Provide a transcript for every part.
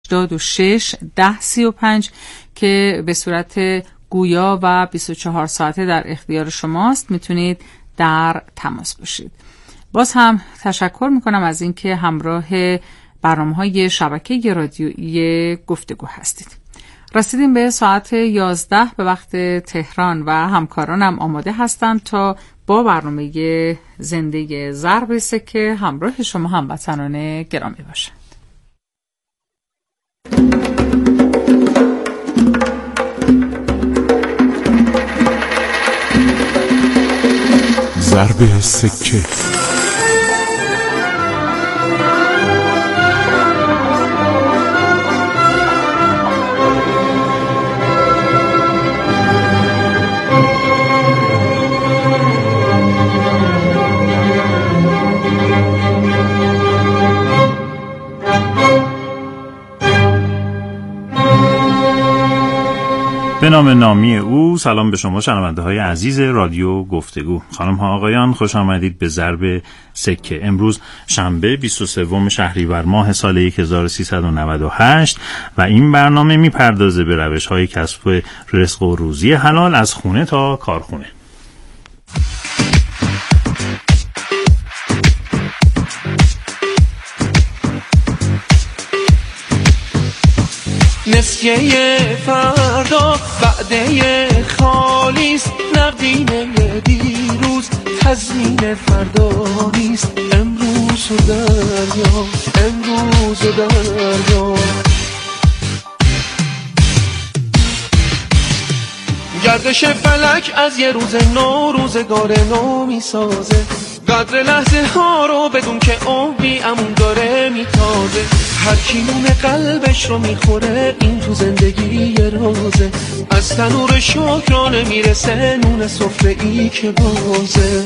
86 10 35 که به صورت گویا و 24 ساعته در اختیار شماست. میتونید در تماس باشید. باز هم تشکر میکنم از اینکه همراه برنامه‌های شبکه رادیویی گفتگو هستید. رسیدیم به ساعت 11 به وقت تهران و همکارانم آماده هستند تا با برنامه زنده ضرب سکه همراه شما هموطنان گرامی باشند. ضرب سکه. به نام نامی او. سلام به شما شنونده های عزیز رادیو گفتگو. خانم ها آقایان، خوش آمدید به ضرب سکه. امروز شنبه 23 شهریور ماه سال 1398 و این برنامه میپردازه به روش های کسب رزق و روزی حلال از خونه تا کارخونه. نسیه فردا وعده خالیست، نقدینه دیروز تضمین فردا نیست. امروز و دریا، امروز و دریا. گردش فلک از یه روز نو روزگار نو میسازه، قدر لحظه ها رو بدون که عمری امون داره میتازه. هر کی نون قلبش رو میخوره این تو زندگی یه رازه، از تنور شکرانه میرسه نون سفره ای که بازه.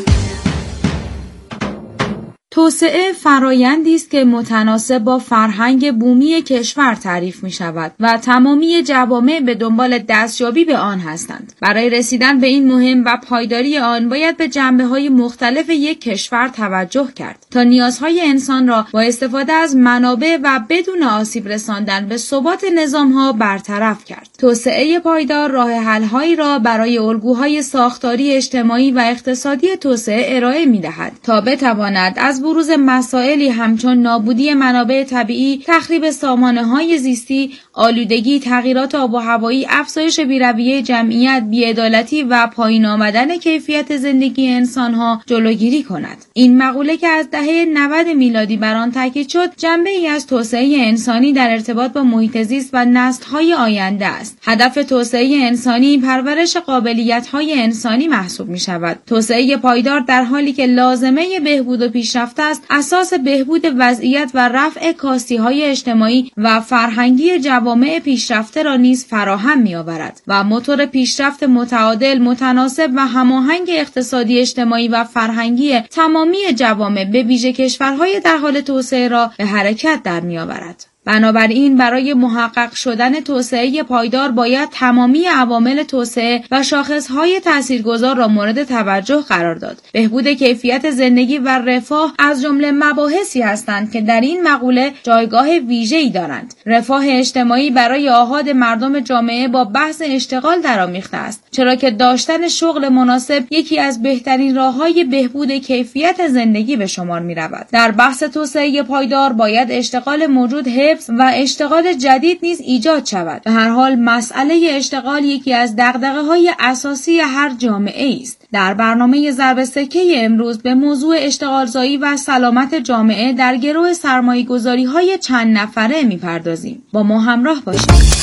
توسعه فرایندی است که متناسب با فرهنگ بومی کشور تعریف می شود و تمامی جوامع به دنبال دستیابی به آن هستند. برای رسیدن به این مهم و پایداری آن باید به جنبه‌های مختلف یک کشور توجه کرد تا نیازهای انسان را با استفاده از منابع و بدون آسیب رساندن به ثبات نظام‌ها برطرف کرد. توسعه پایدار راه حل‌هایی را برای الگوهای ساختاری اجتماعی و اقتصادی توسعه ارائه می‌دهد تا بتواند از بروز مسائلی همچون نابودی منابع طبیعی، تخریب سامانه‌های زیستی، آلودگی، تغییرات آب و هوایی، افزایش بی‌رویه جمعیت، بی‌عدالتی و پایین آمدن کیفیت زندگی انسان‌ها جلوگیری کند. این مقوله که از دهه 90 میلادی بر آن تاکید شد، جنبه‌ای از توسعه انسانی در ارتباط با محیط زیست و نسل‌های آینده است. هدف توسعه انسانی پرورش قابلیت‌های انسانی محسوب می‌شود. توسعه پایدار در حالی که لازمه بهبود و پیشرفت است، اساس بهبود وضعیت و رفع کاستی‌های اجتماعی و فرهنگی جوامع پیشرفته را نیز فراهم می‌آورد و موتور پیشرفت متعادل، متناسب و هماهنگ اقتصادی، اجتماعی و فرهنگی تمامی جوامع به ویژه کشورهای در حال توسعه را به حرکت در می‌آورد. بنابراین برای محقق شدن توسعه پایدار باید تمامی عوامل توسعه و شاخصهای تاثیرگذار را مورد توجه قرار داد. بهبود کیفیت زندگی و رفاه از جمله مباحثی هستند که در این مقوله جایگاه ویژه‌ای دارند. رفاه اجتماعی برای آحاد مردم جامعه با بحث اشتغال درآمیخته است، چرا که داشتن شغل مناسب یکی از بهترین راه‌های بهبود کیفیت زندگی به شمار می‌رود. در بحث توسعه پایدار باید اشتغال موجود و اشتغال جدید نیز ایجاد شود. به هر حال مسئله اشتغال یکی از دغدغه‌های اساسی هر جامعه است. در برنامه ضرب سکه امروز به موضوع اشتغالزایی و سلامت جامعه در گرو سرمایه‌گذاری‌های چند نفره می‌پردازیم. با ما همراه باشید.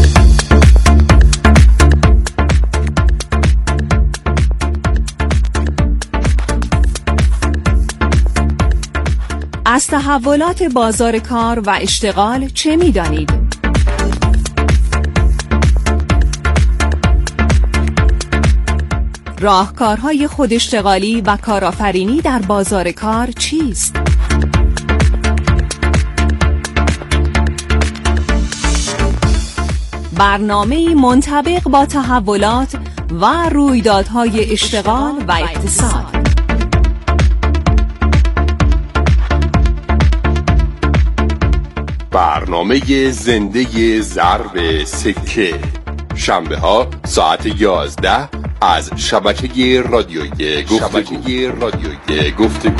از تحولات بازار کار و اشتغال چه می‌دانید؟ راهکارهای خوداشتغالی و کارآفرینی در بازار کار چیست؟ برنامه‌ای منطبق با تحولات و رویدادهای اشتغال و اقتصاد. برنامه زنده ضرب سکه، شنبه ها ساعت 11 از شبکه رادیویی گفتگو.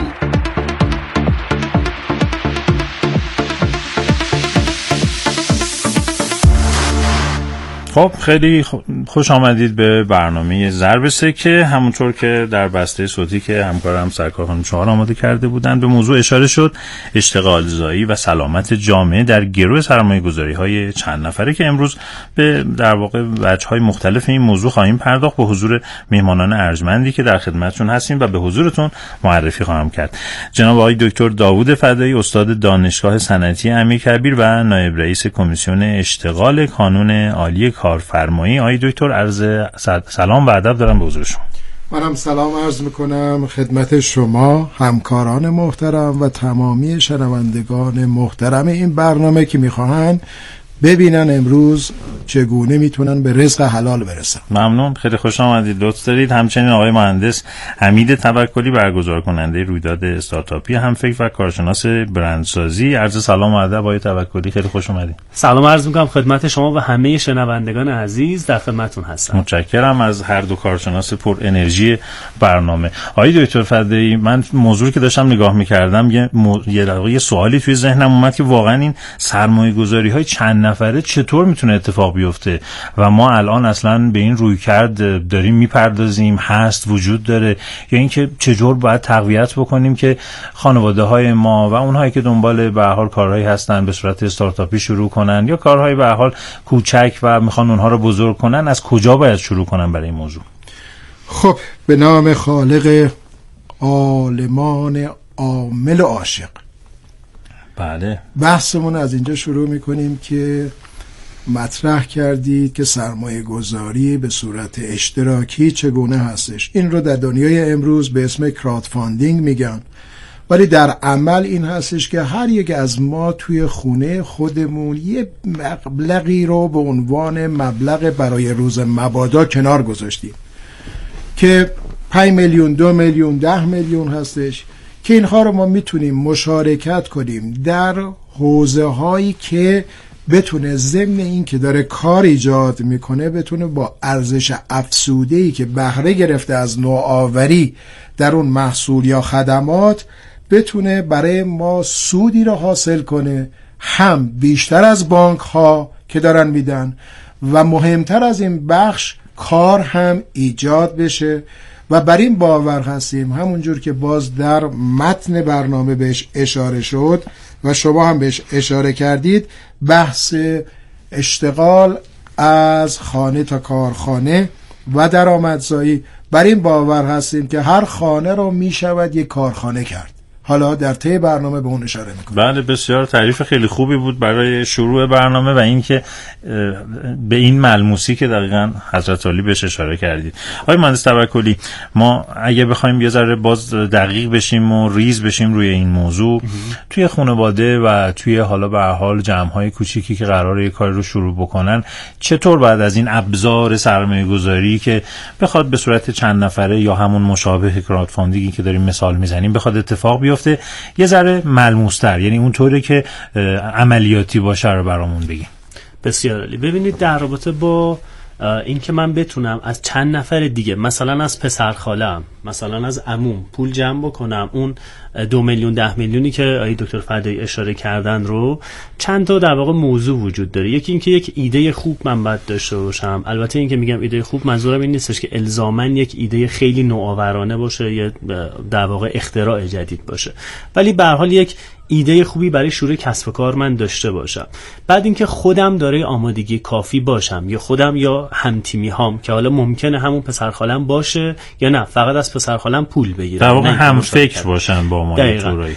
خب خیلی خوش آمدید به برنامه ضرب سکه. همونطور که در بسته صوتی که همکارم سرکار خانم چهار آماده کرده بودن به موضوع اشاره شد، اشتغال زایی و سلامت جامعه در گرو سرمایه‌گذاری‌های چند نفره که امروز به در واقع وجه‌های مختلف این موضوع خواهیم پرداخت به حضور میهمانان ارجمندی که در خدمتتون هستیم و به حضورتون معرفی خواهم کرد. جناب آقای دکتر داوود فدایی، استاد دانشگاه صنعتی امیرکبیر و نایب رئیس کمیسیون اشتغال کانون عالی کارفرمایی. آقای دکتر عرض سلام و ادب دارم به حضور شما. منم سلام عرض میکنم خدمت شما، همکاران محترم و تمامی شنوندگان محترم این برنامه که میخواهن ببینن امروز چگونه میتونن به رزق حلال برسن. ممنون، خیلی خوش آمدید، لطف دارید. همچنین آقای مهندس حمید توکلی، برگزار کننده رویداد استارتاپی همفکر و کارشناس برندسازی. عرض سلام و ادب آقای توکلی، خیلی خوش آمدید. سلام عرض میکنم خدمت شما و همه شنوندگان عزیز، در خدمتتون هستم. متشکرم از هر دو کارشناس پر انرژی برنامه. آقای دکتر فدایی، من موضوعی که داشتم نگاه میکردم یه سوالی توی ذهنم اومد که واقعا این سرمایه‌گذاری‌های چند نفره چطور میتونه اتفاق بیفته و ما الان اصلا به این رویکرد داریم میپردازیم، هست، وجود داره، یا اینکه چجور باید تقویت بکنیم که خانواده‌های ما و اونهایی که دنبال به هر حال کارهایی هستن به صورت استارتاپی شروع کنن یا کارهای به هر حال کوچک و میخوان اونها رو بزرگ کنن، از کجا باید شروع کنن برای این موضوع؟ خب به نام خالق عالمان عامل عاشق، بله، بحثمون از اینجا شروع میکنیم که مطرح کردید که سرمایه گذاری به صورت اشتراکی چگونه هستش. این رو در دنیای امروز به اسم کراودفاندینگ میگن، ولی در عمل این هستش که هر یک از ما توی خونه خودمون یه مبلغی رو به عنوان مبلغ برای روز مبادا کنار گذاشتیم که 5 میلیون، 2 میلیون، 10 میلیون هستش که اینها رو ما میتونیم مشارکت کنیم در حوزه هایی که بتونه ضمن این که داره کار ایجاد میکنه بتونه با ارزش افزوده‌ای که بهره گرفته از نوآوری در اون محصول یا خدمات بتونه برای ما سودی رو حاصل کنه، هم بیشتر از بانک ها که دارن میدن و مهمتر از این بخش کار هم ایجاد بشه. و بر این باور هستیم، همونجور که باز در متن برنامه بهش اشاره شد و شما هم بهش اشاره کردید، بحث اشتغال از خانه تا کارخانه و درآمدزایی، بر این باور هستیم که هر خانه رو میشود یک کارخانه کرد. حالا در طی برنامه به اون اشاره میکنم. بله، بسیار تعریف خیلی خوبی بود برای شروع برنامه و اینکه به این ملموسی که دقیقاً حضرت علی بهش اشاره کردید. آقای مهندس توکلی، ما اگه بخوایم یه ذره باز دقیق بشیم و ریز بشیم روی این موضوع، توی خانواده و توی حالا به هر حال جمع‌های کوچیکی که قراره یه کاری رو شروع بکنن، چطور بعد از این ابزار سرمایه‌گذاری که بخواد به صورت چند نفره یا همون مشابه کراودفاندینگی که داریم مثال میزنیم بخواد اتفاق بیفته، یه ذره ملموس‌تر، یعنی اونطوری که عملیاتی باشه رو برامون بگیم. بسیار عالی. ببینید در رابطه با این که من بتونم از چند نفر دیگه، مثلا از پسرخاله‌ام، مثلا از عموم پول جمع بکنم، اون 2 میلیون 10 میلیونی که آقای دکتر فدایی اشاره کردن رو، چند تا در واقع موضوع وجود داره. یکی این که یک ایده خوب من باید داشته باشم. البته این که میگم ایده خوب، منظورم این نیستش که الزاماً یک ایده خیلی نوآورانه باشه یا در واقع اختراع جدید باشه، ولی به هر حال یک ایده خوبی برای شروع کسب و کار من داشته باشم. بعد اینکه خودم دارای آمادگی کافی باشم، یا خودم یا همتیمی هام که حالا ممکنه همون پسرخالم باشه یا نه فقط از پسرخالم پول بگیرم، در واقع هم فکر باشن با ما.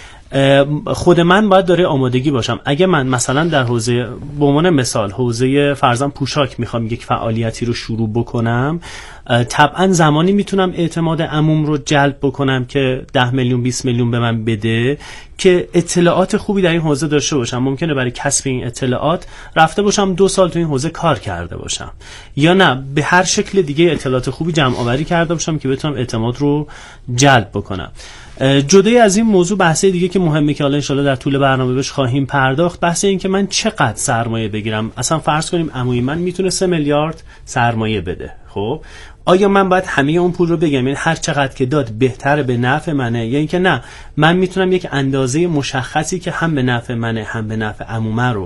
خود من باید داره آمادگی باشم. اگه من مثلا در حوزه، به عنوان مثال حوزه فرضاً پوشاک میخوام یک فعالیتی رو شروع بکنم، طبعا زمانی میتونم اعتماد عموم رو جلب بکنم که 10 میلیون 20 میلیون به من بده که اطلاعات خوبی در این حوزه داشته باشم. ممکنه برای کسب این اطلاعات رفته باشم 2 سال تو این حوزه کار کرده باشم، یا نه به هر شکل دیگه اطلاعات خوبی جمع آوری کرده باشم که بتونم اعتماد رو جلب بکنم. جدای از این موضوع بحث دیگه که مهمه که حالا ان شاءالله در طول برنامه بهش خواهیم پرداخت، بحث این که من چقدر سرمایه بگیرم. اصلا فرض کنیم عموی من میتونه 3 میلیارد سرمایه بده، خب آیا من باید همه اون پول رو بگم یعنی هر چقدر که داد بهتره به نفع منه، یا اینکه نه من میتونم یک اندازه مشخصی که هم به نفع منه هم به نفع عمومه رو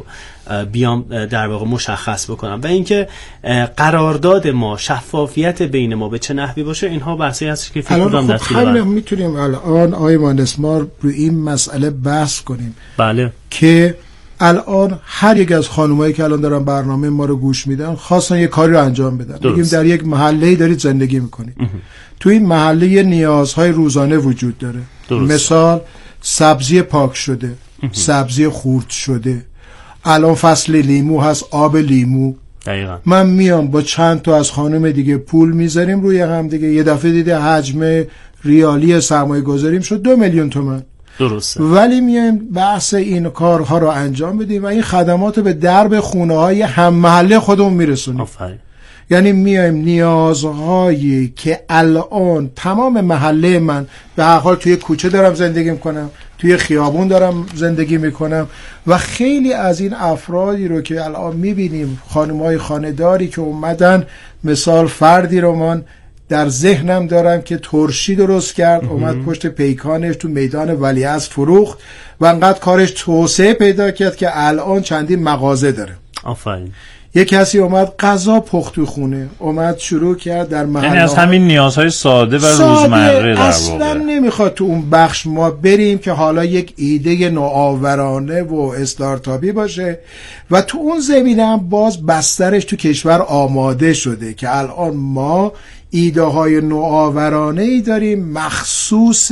بیام در واقع مشخص بکنم، و اینکه قرارداد ما، شفافیت بین ما به چه نحوی باشه، اینها بحثی هست که فکر کنم در طول الان میتونیم الان آقای مهندس ما رو این مسئله بحث کنیم. بله. که الان هر یک از خانمایی که الان دارن برنامه ما رو گوش میدن خواستن یه کاری رو انجام بدن. بگیم در یک محله‌ای دارید زندگی میکنید. تو این محله یه نیازهای روزانه وجود داره. مثال سبزی پاک شده، سبزی خورد شده، الان فصل لیمو هست، آب لیمو. دقیقا. من میام با چند تا از خانم دیگه پول میذاریم روی هم دیگه، یه دفعه دیده حجم ریالی سرمایه گذاریم شد 2 میلیون تومان. درسته. ولی میایم بحث این کارها رو انجام بدیم و این خدمات رو به درب خونه‌های هم محله خودمون میرسونیم. آفرین. یعنی میایم نیازهایی که الان تمام محله من به هر حال توی کوچه دارم زندگی میکنم، توی خیابون دارم زندگی میکنم، و خیلی از این افرادی رو که الان میبینیم، خانم‌های خانه‌داری که اومدن، مثال فردی رو من در ذهنم دارم که ترشی درست کرد، اومد پشت پیکانش تو میدان ولیعصر فروخت و انقدر کارش توسعه پیدا کرد که الان چندین مغازه داره. آفرین. یک کسی اومد غذا پخت تو خونه، اومد شروع کرد در محله، یعنی از همین نیازهای ساده و روزمره در واقع اصلا نمیخواد تو اون بخش ما بریم که حالا یک ایده نوآورانه و استارتاپی باشه، و تو اون زمینه هم باز بسترش تو کشور آماده شده که الان ما ایده های نوآورانه ای داریم مخصوص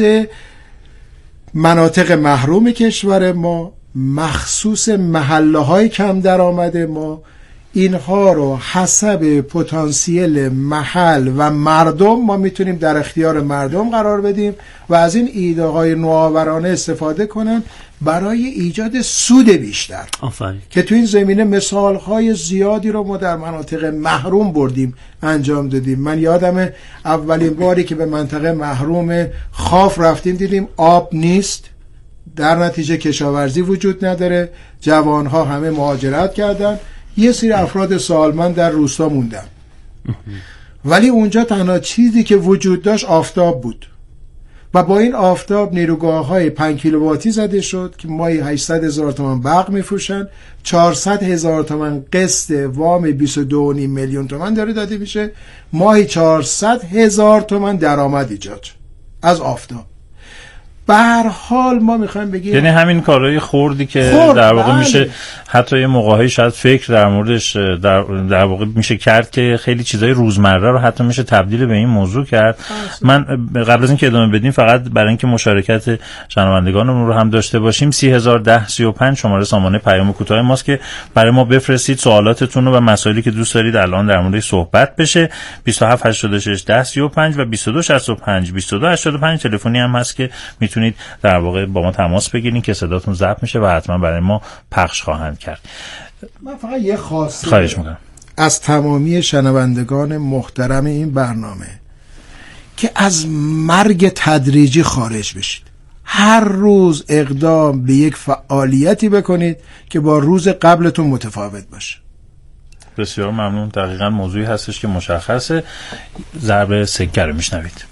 مناطق محروم کشور ما، مخصوص محله های کم درآمد ما. اینها رو حسب پتانسیل محل و مردم ما میتونیم در اختیار مردم قرار بدیم و از این ایده های نوآورانه استفاده کنن برای ایجاد سود بیشتر. آفرین. که تو این زمینه مثال های زیادی رو ما در مناطق محروم بردیم انجام دادیم. من یادم اولین باری که به منطقه محروم خاف رفتیم دیدیم آب نیست، در نتیجه کشاورزی وجود نداره، جوانها همه مهاجرت کردن، یه سری افراد سالمند در روستا موندن، ولی اونجا تنها چیزی که وجود داشت آفتاب بود و با این آفتاب نیروگاه‌های 5 کیلوواتی زده شد که ماهی 800,000 تومان برق میفروشن، 400,000 تومان قسط وام 22.5 میلیون تومان داره داده میشه، ماهی 400,000 تومان درآمد ایجاد از آفتاب. به هر حال ما میخوایم بگیم یعنی همین کارهای خوردی که در واقع میشه حتی یه موقع‌هایی شاید فکر در موردش در واقع میشه کرد که خیلی چیزای روزمره رو حتی میشه تبدیل به این موضوع کرد. من قبل از اینکه ادامه بدیم فقط برای اینکه مشارکت شنوندگانمون رو هم داشته باشیم 301035 شماره سامانه پیام کوتاه ماست که برای ما بفرستید سوالاتتون رو و مسائلی که دوست دارید الان در موردش صحبت بشه. 2786 1035 و 2265 2285 تلفنی هم هست که میتونید در واقع با ما تماس بگیرین که صداتون ضبط میشه و حتما برای ما پخش خواهند کرد. من فقط یه خواسته خواهش میکنم از تمامی شنوندگان محترم این برنامه که از مرگ تدریجی خارج بشید. هر روز اقدام به یک فعالیتی بکنید که با روز قبلتون متفاوت باشه. بسیار ممنون. دقیقاً موضوعی هستش که مشخصه. ضرب سکه رو میشنوید.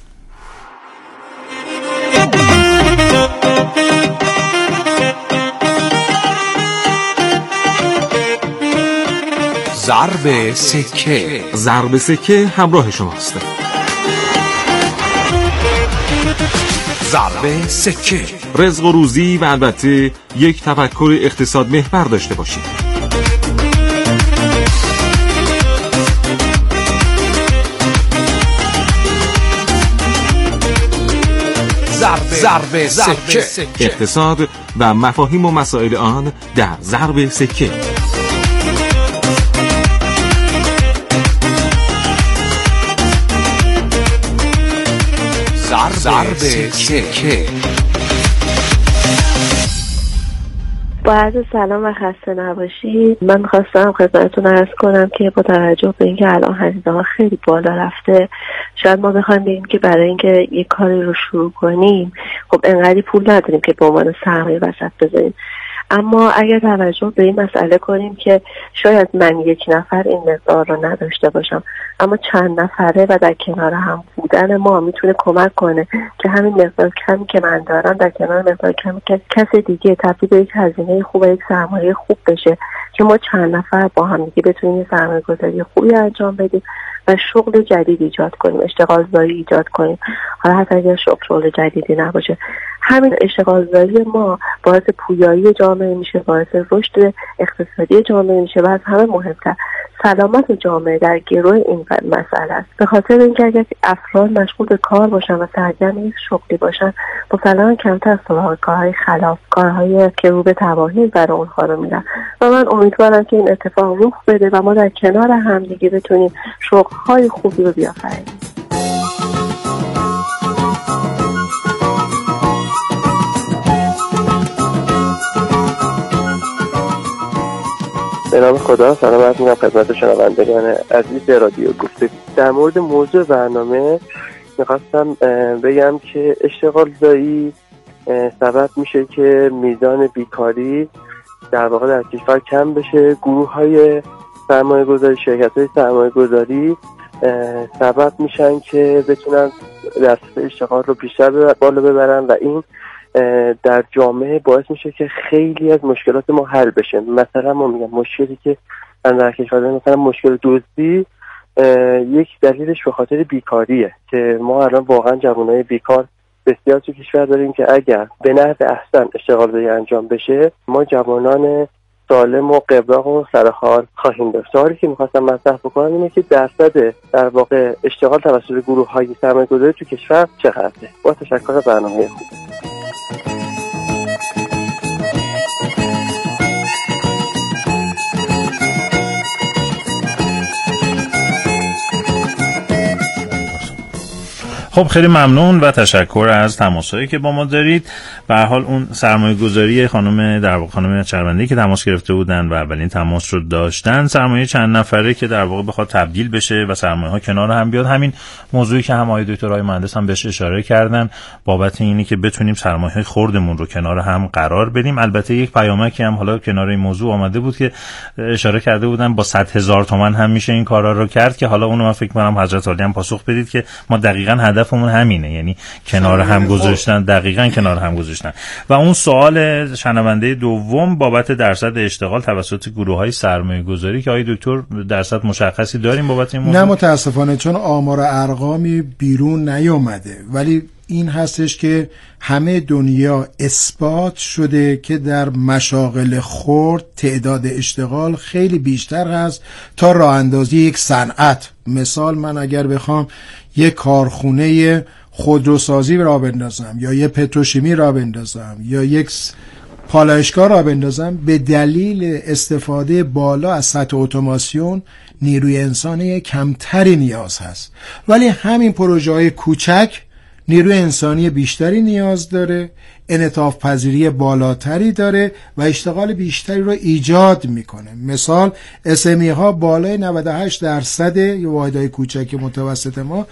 ضرب سکه. ضرب سکه همراه شماست. ضرب سکه. رزق و روزی و البته یک تفکر اقتصاد محور داشته باشید. ضرب سکه. اقتصاد و مفاهیم و مسائل آن در ضرب سکه. ضرب سکه. با عرض سلام و خسته نباشید. من خواستم خدمتتون عرض کنم که با توجه به اینکه الان هزینه ها خیلی بالا رفته، شاید ما بخوایم بگیم که برای اینکه یک کاری رو شروع کنیم خب انقدر پول نداریم که به عنوان سرمایه وسط بذاریم. اما اگر توجه به این مسئله کنیم که شاید من یک نفر این مقدار رو نداشته باشم، اما چند نفره و در کنار هم بودن ما میتونه کمک کنه که همین مقدار کمی که من دارم در کنار مقدار کمی که کسی دیگه تبدیل به یک هزینه خوب و یک سرمایه خوب بشه که ما چند نفر با هم دیگه بتونیم سرمایه گذاری خوبی انجام بدیم و شغل جدید ایجاد کنیم، اشتغال زایی ایجاد کنیم. حالا حتی اگر شغل جدیدی نباشه، همین اشتغال زایی ما باعث پویایی جامعه میشه، باعث رشد اقتصادی جامعه میشه و از همه مهمتر سلامت جامعه در گروه این مسئله است. به خاطر اینکه اگر افراد مشغول به کار باشن و سرگرم یک شغلی باشن، مسلماً کمتر سراغ کارهای خلاف، کارهای که رو به تباهی برای اونها رو میرن و من امیدوارم که این اتفاق رخ بده و ما در کنار هم دیگه بتونیم شغل‌های خوبی رو بیافرینیم. به نام خدا سلام عرض می‌کنم خدمت شنوندگان عزیز رادیو گفتگو. در مورد موضوع برنامه می‌خواستم بگم که اشتغال زایی سبب میشه که میزان بیکاری در واقع در کشور کم بشه. گروه‌های سرمایه‌گذاری، شرکت‌های سرمایه‌گذاری سبب میشن که بتونن دست اشتغال رو بیشتر بالا ببرن و این در جامعه باعث میشه که خیلی از مشکلات ما حل بشه. مثلا ما میگم مشکلی که در کشور مثلا مشکل دزدی یک دلیلش به خاطر بیکاریه که ما الان واقعا جوانای بیکار بسیار تو کشور داریم که اگر به نحو احسن اشتغال زایی انجام بشه ما جوانان سالم و قبراق و سرحال خواهیم داشت. سوالی که می‌خواستم مطرح بکنم اینه که درصد در واقع اشتغال توسط گروه‌های سرمایه‌گذاری تو کشور چقدره؟ با تشکر برنامه خوب. خب خیلی ممنون و تشکر از تماسایی که با ما دارید. به هر حال اون سرمایه گذاری خانم چربنده‌ای که تماس گرفته بودن و اولین تماس رو داشتن، سرمایه چند نفره که در واقع بخواد تبدیل بشه و سرمایه ها کنار هم بیاد، همین موضوعی که هم آقای دکترای مهندس هم بهش اشاره کردن بابت اینی که بتونیم سرمایه های خردمون رو کنار هم قرار بدیم. البته یک پیامکی هم حالا کنار این موضوع آمده بود که اشاره کرده بودن با 100,000 تومان هم میشه این کارا رو کرد، که حالا اونو من فکر می‌کنم حضرت عالی هم پاسخ بدید که ما دقیقاً هدفمون همینه، یعنی کنار هم گذاشتن، دقیقاً کنار هم گذاشتن. و اون سوال شنونده دوم بابت درصد اشتغال توسط گروه‌های سرمایه‌گذاری که آقای دکتر درصد مشخصی داریم بابت این موضوع؟ نه متاسفانه، چون آمار ارقامی بیرون نیامده، ولی این هستش که همه دنیا اثبات شده که در مشاغل خرد تعداد اشتغال خیلی بیشتر هست تا راه اندازی یک صنعت. مثال من اگر بخوام یک کارخونه خودروسازی را بندازم یا یک پتروشیمی را بندازم یا یک پالایشگاه را بندازم، به دلیل استفاده بالا از سطح اتوماسیون نیروی انسانی کمتری نیاز هست، ولی همین پروژه های کوچک نیروی انسانی بیشتری نیاز داره، انعطاف پذیری بالاتری داره و اشتغال بیشتری رو ایجاد میکنه. مثال SME ها بالای 98% یا واحدهای کوچک متوسط ما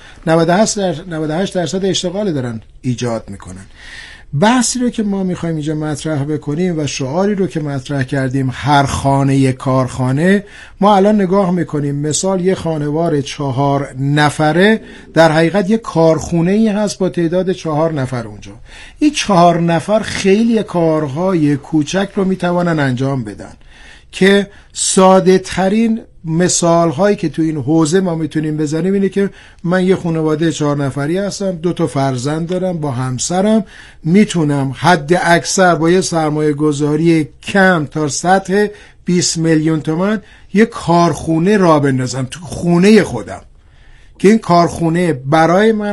98% اشتغال دارن ایجاد میکنن. بحثی رو که ما میخوایم اینجا مطرح بکنیم و شعاری رو که مطرح کردیم هر خانه یک کارخانه، ما الان نگاه میکنیم مثال یک خانوار 4 نفره در حقیقت یک کارخونه ای هست با تعداد 4 نفر اونجا. این 4 نفر خیلی کارهای کوچک رو میتوانن انجام بدن که ساده ترین مثال هایی که تو این حوزه ما میتونیم بزنیم اینه که من یه خانواده 4 نفری هستم، 2 تا فرزند دارم، با همسرم میتونم حد اکثر با یه سرمایه گذاری کم تا سطح 20 میلیون تومان یه کارخونه را بندازم تو خونه خودم که این کارخونه برای من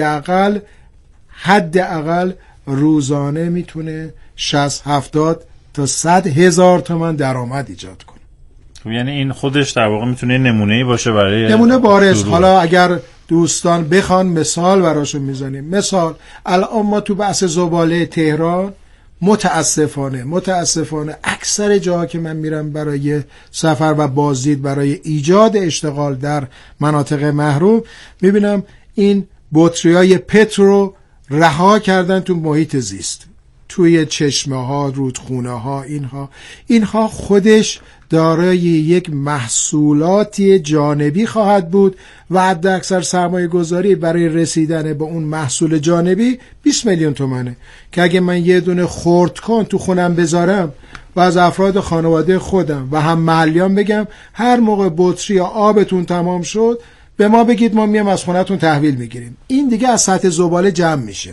حد اقل روزانه میتونه 60 70 تا 100 هزار تومان درآمد ایجاد کنه. یعنی این خودش در واقع میتونه نمونه‌ای باشه برای نمونه بارز. حالا اگر دوستان بخوان مثال براشون میزنیم. مثال الان ما تو بحث زباله تهران متاسفانه اکثر جاها که من میرم برای سفر و بازدید برای ایجاد اشتغال در مناطق محروم، میبینم این بطریای پت رو رها کردن تو محیط زیست، توی چشمه ها، رودخونه ها. اینها خودش دارای یک محصولاتی جانبی خواهد بود و حد اکثر سرمایه گذاری برای رسیدن به اون محصول جانبی 20 میلیون تومنه که اگه من یه دونه خردکن تو خونم بذارم و از افراد خانواده خودم و هم محلیان بگم هر موقع بطری یا آبتون تمام شد به ما بگید، ما میام از خونتون تحویل میگیریم، این دیگه از سطح زباله جمع میشه.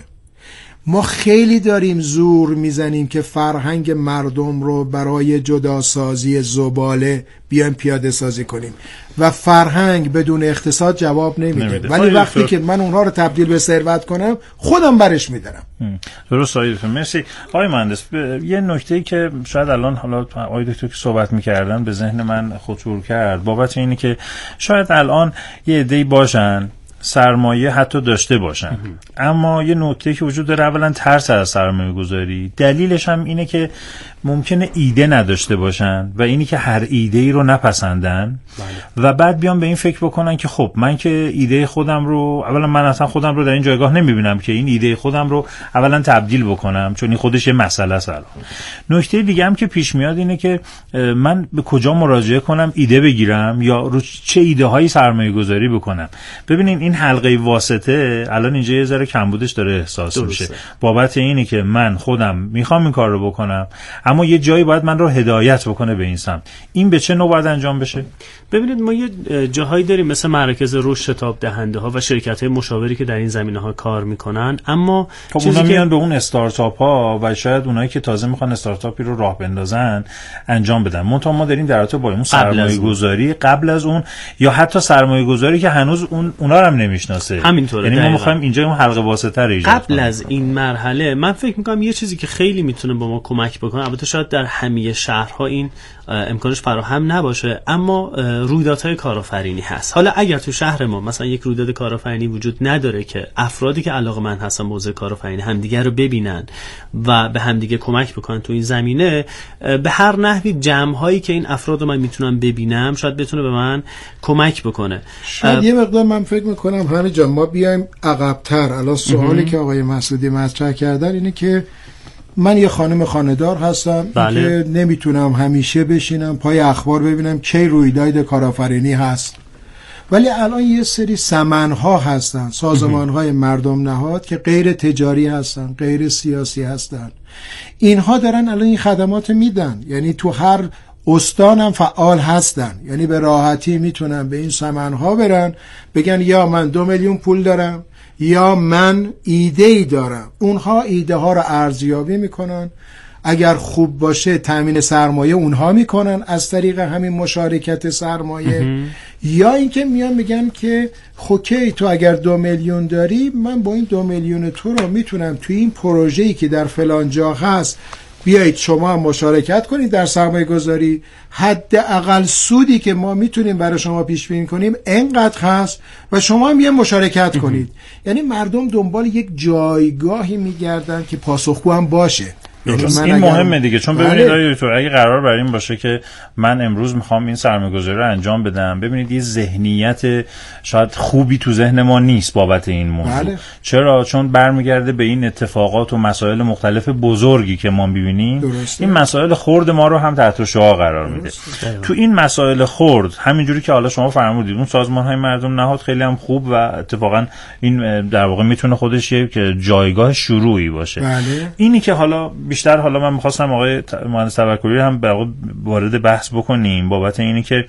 ما خیلی داریم زور میزنیم که فرهنگ مردم رو برای جداسازی زباله بیایم پیاده سازی کنیم و فرهنگ بدون اقتصاد جواب نمیده. ولی وقتی که من اونها رو تبدیل به ثروت کنم خودم برش میدارم. درست آقای دکتر، مرسی. آقای مهندس، یه نکته‌ای که شاید الان حالا آقای دکتر که صحبت میکردن به ذهن من خطور کرد بابت اینه که شاید الان یه عده‌ای باشن سرمایه حتی داشته باشن، اما یه نکته که وجود داره، اولا ترس از سرمایه گذاری، دلیلش هم اینه که ممکنه ایده نداشته باشن و اینی که هر ایده ای رو نپسندن و بعد بیان به این فکر بکنن که خب من که ایده خودم رو، اولا من اصلا خودم رو در این جایگاه نمیبینم که این ایده خودم رو اولا تبدیل بکنم، چون این خودش یه مسئله است. نکته دیگه هم که پیش میاد اینه که من به کجا مراجعه کنم ایده بگیرم یا رو چه ایده هایی سرمایه گذاری بکنم. ببینین این حلقه واسطه الان اینجا یه ذره کمبودش داره احساس میشه بابت اینی که من خودم میخوام این کار رو بکنم اما یه جایی باید من رو هدایت بکنه به این سمت. این به چه نوع باید انجام بشه؟ ببینید ما یه جاهایی داریم مثل مراکز رشد شتاب دهنده ها و شرکت‌های مشاوری که در این زمینه‌ها کار میکنن، اما خب اونا میان به اون استارتاپ ها و شاید اونایی که تازه میخوان استارتاپی رو راه بندازن انجام بدن. منتها ما داریم در رابطه با اون سرمایه گذاری قبل از اون یا حتی سرمایه گذاری که هنوز اونا رو هم نمیشناسه. همینطوره. یعنی ما میخوایم اینجا اون حلقه واسطه رو ایجاد قبل از این مرحله من فکر میکنم یه چیزی که خیلی میتونه با ما کمک بکنه، البته شاید در همه شهرها این امکانش فراهم نباشه، اما رویدادهای کارآفرینی هست. حالا اگر تو شهر ما مثلا یک رویداد کارآفرینی وجود نداره که افرادی که علاقه‌مند هستن موضوع کارآفرینی همدیگه رو ببینن و به همدیگه کمک بکنن تو این زمینه، به هر نحوی جمع‌هایی که این افراد رو من میتونم ببینم شاید بتونه به من کمک بکنه. شاید یه مقدار من فکر میکنم همینجا ما بیایم عقب‌تر. الان سوالی که آقای مسعودی مطرح کردن اینه که من یه خانم خانه‌دار هستم که نمیتونم همیشه بشینم پای اخبار ببینم کی رویداد کارآفرینی هست، ولی الان یه سری سمن‌ها هستن، سازمان‌های مردم نهاد که غیر تجاری هستن، غیر سیاسی هستن، اینها دارن الان این خدمات میدن، یعنی تو هر استانم فعال هستن، یعنی به راحتی میتونن به این سمن‌ها برن بگن یا من 2 میلیون پول دارم یا من ایده‌ای دارم. اونها ایده ها رو ارزیابی میکنن، اگر خوب باشه تامین سرمایه اونها میکنن از طریق همین مشارکت سرمایه، یا اینکه میان میگن که خوکی تو اگر 2 میلیون داری من با این 2 میلیون تو رو میتونم توی این پروژه‌ای که در فلان جا هست بیایید شما هم مشارکت کنید در سرمایه گذاری، حداقل سودی که ما میتونیم برای شما پیش بینی کنیم اینقدر هست و شما هم یه مشارکت کنید. یعنی مردم دنبال یک جایگاهی میگردن که پاسخگو هم باشه. این مهمه دیگه، چون ببینید آقای دکتر اگه قرار بر این باشه که من امروز میخوام این سرمایه‌گذاری رو انجام بدم، ببینید یه ذهنیت شاید خوبی تو ذهن ما نیست بابت این موضوع. چرا؟ چون برمیگرده به این اتفاقات و مسائل مختلف بزرگی که ما میبینیم. این مسائل خرد ما رو هم تحت شعاع قرار میده. تو این مسائل خرد همینجوری که حالا شما فرمودید اون سازمان‌های مردم نهاد خیلی هم خوب و اتفاقا این در واقع میتونه خودش یک جایگاه شروعی باشه. اینی که حالا بیشتر حالا من می‌خواستم آقای مهندس توکلی هم وارد بحث بکنیم بابت اینی که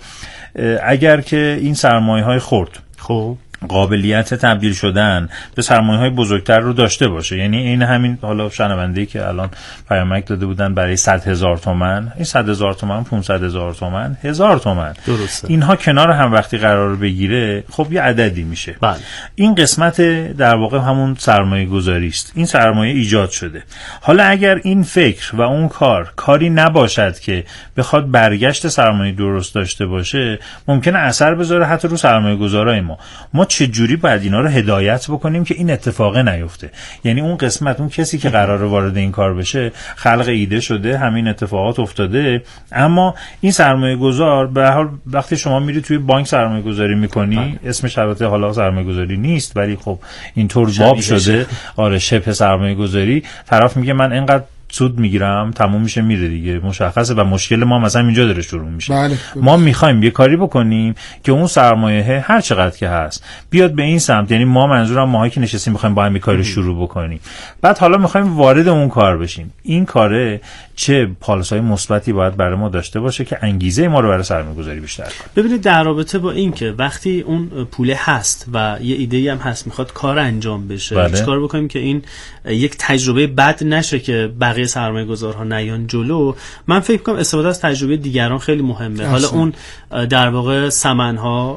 اگر که این سرمایه‌های خرد خب قابلیت تبدیل شدن به سرمایه‌های بزرگتر رو داشته باشه، یعنی این همین حالا شنونده‌ای که الان پیامک داده بودن برای 100,000 تومان، این 100,000 تومان، 500,000 تومان، 1000 تومان، درسته، اینها کنار هم وقتی قرار بگیره خب یه عددی میشه. بله. این قسمت در واقع همون سرمایه گذاری است. این سرمایه ایجاد شده. حالا اگر این فکر و اون کاری نباشد که بخواد برگشت سرمایه درست داشته باشه، ممکنه اثر بذاره حتی رو سرمایه گذارای ما چه جوری باید اینا رو هدایت بکنیم که این اتفاق نیفته. یعنی اون قسمت، اون کسی که قراره وارد این کار بشه خلق ایده شده، همین اتفاقات افتاده، اما این سرمایه گذار به هر حال وقتی شما میری توی بانک سرمایه گذاری میکنی، اسمش البته حالا سرمایه گذاری نیست ولی خب اینطور باب شده، آره شبه سرمایه گذاری، طرف میگه من اینقدر سود میگیرم، تموم میشه میره دیگه، مشخصه. و مشکل ما مثلا اینجا داره شروع میشه. بله. ما میخوایم یه کاری بکنیم که اون سرمایه هر چقدر که هست بیاد به این سمت، یعنی ما منظورم ماهایی که نشستیم میخوایم با هم کاری شروع بکنیم، بعد حالا میخوایم وارد اون کار بشیم. این کاره چه پالیس‌های مثبتی باید برای ما داشته باشه که انگیزه ما رو برای سرمایه‌گذاری بیشتر کنه. ببینید در رابطه با این که وقتی اون پوله هست و یه ایده‌ای هم هست میخواد کار انجام بشه، چیکار بکنیم که این یک تجربه بد نشه که بقیه سرمایه‌گذارها نیان جلو. من فکر می‌کنم استفاده از تجربه دیگران خیلی مهمه. حالا اون در واقع سمن‌ها،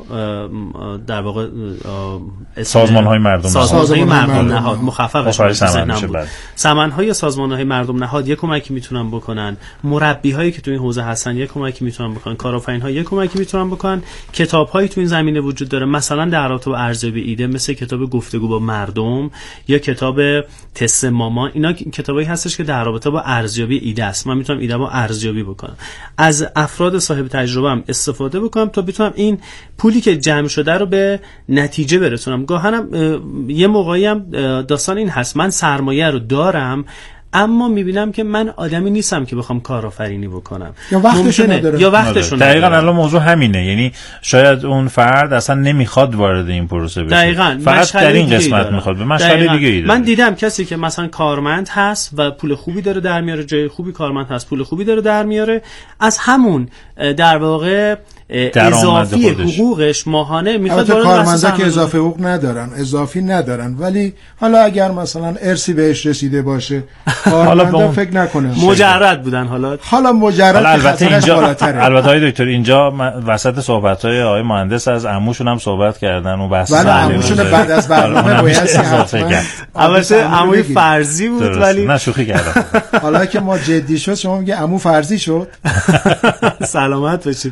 در واقع سازمان‌های مردم نهاد مخففش سمن‌ها یا سازمان‌های مردم نهاد یک کمکی میتونن بکنن، مربی‌هایی که تو این حوزه هستن یک کمکی میتونن بکنن، کارآفرین‌ها یک کمکی میتونن بکنن، کتاب‌هایی تو این زمینه وجود داره، مثلا در رابطه با ارزیابی ایده مثل کتاب گفتگو با مردم یا کتاب تست مامان. اینا کتابایی هستش که در رابطه با ارزیابی ایده است. من میتونم ایده‌مو ارزیابی بکنم، از افراد صاحب تجربه هم استفاده بکنم تا بتونم این پولی که جمع شده رو به نتیجه برسونم. گاهنم یه موقعی هم داستان این هست، من سرمایه رو دارم اما میبینم که من آدمی نیستم که بخوام کارآفرینی بکنم یا وقتشو نداره. دقیقاً الان موضوع همینه. یعنی شاید اون فرد اصلا نمیخواد وارد این پروسه بشه، دقیقاً فقط در این قسمت میخواد، به مشغله دیگه ای داره. من دیدم کسی که مثلا کارمند هست و پول خوبی داره در میاره، جای خوبی کارمند هست، پول خوبی داره در میاره، از همون در واقع اضافی حقوقش ماهانه میخواد وارد کارمندا که اضافه حقوق ندارن، اضافی ندارن، ولی حالا اگر مثلا ارثی بهش رسیده باشه کارمندا فکر نکنه مجرد بودن، حالا مجرد. البته اینجا البته های دکتر اینجا وسط صحبت‌های آقای مهندس از عموشون هم صحبت کردن و بحث عموشون بعد از برنامه باید البته عموی فرضی بود ولی نه شوخی کردم. حالا که ما جدی شد شما میگه عمو فرضی شد. سلامت باشید.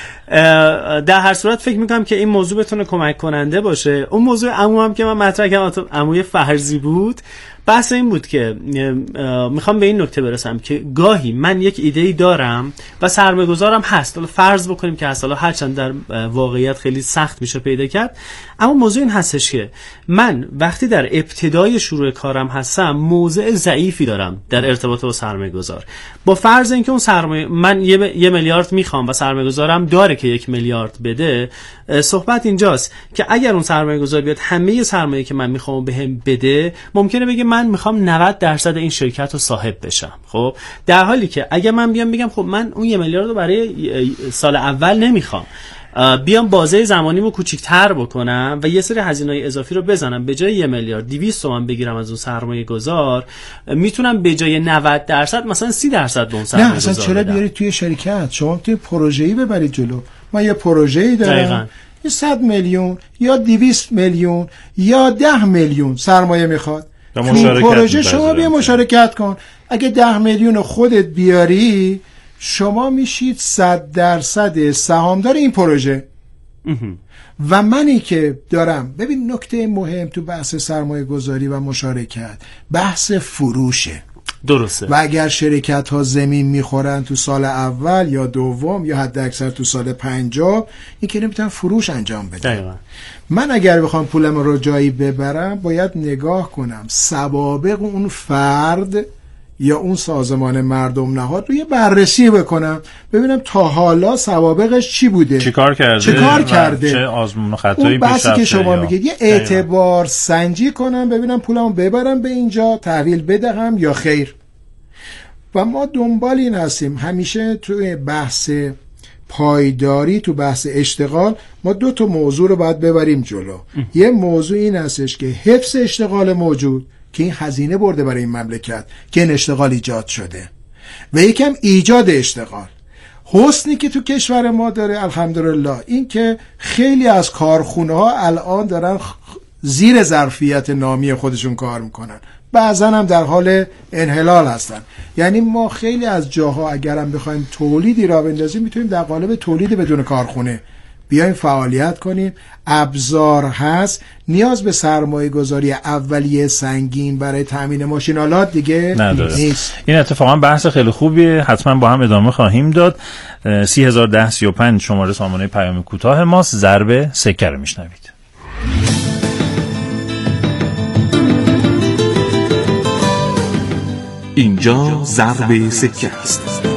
در هر صورت فکر میکنم که این موضوع بتونه کمک کننده باشه. اون موضوع عمو هم که من مطرح کردم عموی فرضی بود، بحث این بود که میخوام به این نکته برسم که گاهی من یک ایده‌ای دارم و سرمایه‌گذارم هست، حالا فرض بکنیم که هست، حالا هرچند در واقعیت خیلی سخت میشه پیدا کرد، اما موضوع این هستش که من وقتی در ابتدای شروع کارم هستم موضع ضعیفی دارم در ارتباط با سرمایه‌گذار. با فرض اینکه اون سرمایه من 1 میلیارد میخوام و سرمایه‌گذارم داره که 1 میلیارد بده، صحبت اینجاست که اگر اون سرمایه‌گذار بیاد همه سرمایه‌ای که من میخوام بهم بده، ممکنه بگه من میخوام 90% این شرکت رو صاحب بشم. خب در حالی که اگر من بیام بگم خب من اون 1 میلیارد رو برای سال اول نمیخوام، بیام بازه زمانیمو کوچیک‌تر بکنم و یه سری هزینه‌های اضافی رو بزنم، به جای 1 میلیارد 200 تومن بگیرم از اون سرمایه گذار، میتونم به جای 90% مثلا 30% به اون سرمایه گذار بدم. نه اصلا چرا بیارید توی شرکت، شما توی پروژه‌ای ببرید جلو. ما یه پروژه‌ای دارم 100 میلیون یا 200 میلیون یا 10 میلیون سرمایه میخواد، تو پروژه شما بیا مشارکت کن. اگه 10 میلیون خودت بیاری شما میشید 100% سهامدار این پروژه. و منی که دارم، ببین نکته مهم تو بحث سرمایه گذاری و مشارکت بحث فروشه. درسته. و اگر شرکت ها زمین میخورن تو سال اول یا دوم یا حد اکثر تو سال 50، این که نمیتونن فروش انجام بدن. دقیقا. من اگر بخوام پولم رو جایی ببرم باید نگاه کنم سوابق اون فرد یا اون سازمان مردم نهاد رو یه بررسی بکنم، ببینم تا حالا سوابقش چی بوده، چه کار کرده چه آزمون و خطایی پیش رفته. که شما میگید یه اعتبار سنجی کنم ببینم پولمو ببرم به اینجا تحویل بدهم یا خیر. و ما دنبال این هستیم همیشه توی بحث پایداری، تو بحث اشتغال، ما 2 موضوع رو باید ببریم جلو. یه موضوع این هستش که حفظ اشتغال موجود که این هزینه برده برای این مملکت که این اشتغال ایجاد شده، و یکم ایجاد اشتغال. حسنی که تو کشور ما داره الحمدلله این که خیلی از کارخونه ها الان دارن زیر ظرفیت نامی خودشون کار میکنن، بعضا هم در حال انحلال هستن. یعنی ما خیلی از جاها اگرم بخوایم تولیدی را بندازیم میتونیم در قالب تولید بدون کارخونه بیایم فعالیت کنیم. ابزار هست، نیاز به سرمایه گذاری اولیه سنگین برای تامین ماشین‌آلات دیگه نیست. این اتفاقا بحث خیلی خوبیه، حتما با هم ادامه خواهیم داد. 301035 شماره سامانه پیام کوتاه ماست. ضرب سکه رو میشنوید. اینجا ضرب سکه است.